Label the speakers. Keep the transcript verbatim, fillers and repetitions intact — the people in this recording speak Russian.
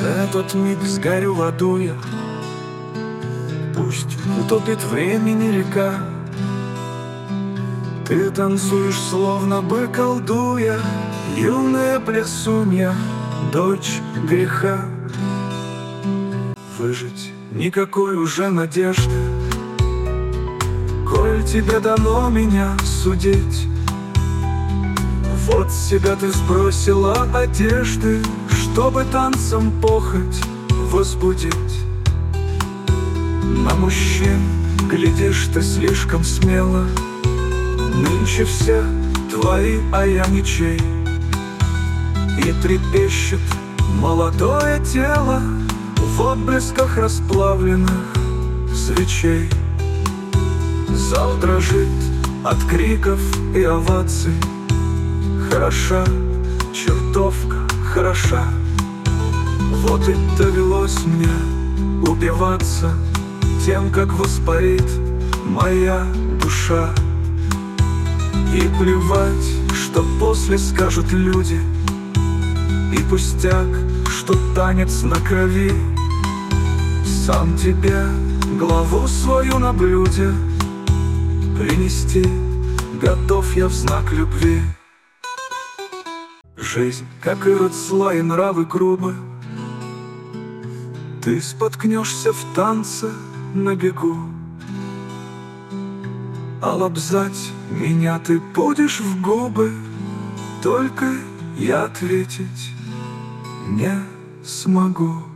Speaker 1: этот миг сгорю в аду я. Пусть утопит времени река. Ты танцуешь, словно бы колдуя, юная плесунья, дочь греха. Выжить никакой уже надежды, коль тебе дано меня судить. Вот себя ты сбросила одежды, чтобы танцем похоть возбудить. На мужчин глядишь ты слишком смело, нынче все твои, а я ничей. И трепещет молодое тело в отблесках расплавленных свечей. Зал дрожит от криков и оваций. Хороша, чертовка, хороша. Вот и довелось мне убиваться тем, как воспарит моя душа. И плевать, что после скажут люди, и пустяк, что танец на крови. Сам тебе главу свою на блюде принести готов я в знак любви. Жизнь, как и росла, и нравы грубы. Ты споткнешься в танце на бегу, а лобзать меня ты будешь в губы. Только я ответить не смогу.